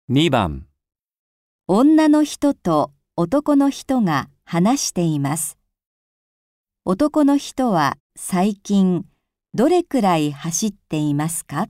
2番、 女の人と男の人が話しています。男の人は最近どれくらい走っていますか？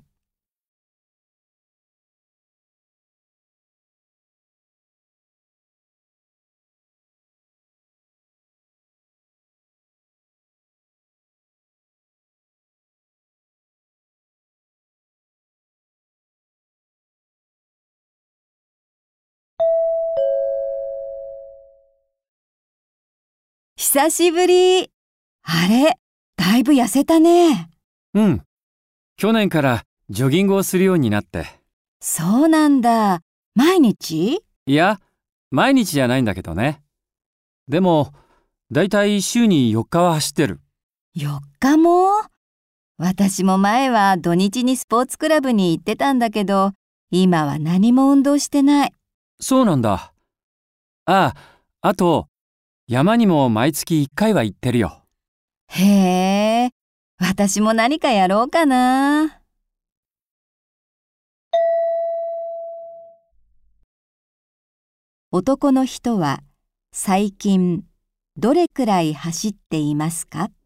久しぶり。あれ、だいぶ痩せたね。 うん。去年からジョギングをするようになって。 そうなんだ。毎日？ いや、毎日じゃないんだけどね。でも、だいたい週に4日は走ってる。 4日も？私も前は土日にスポーツクラブに行ってたんだけど、今は何も運動してない。 そうなんだ。あと、山にも毎月1回は行ってるよ。 へえ、私も何かやろうかな。男の人は最近どれくらい走っていますか？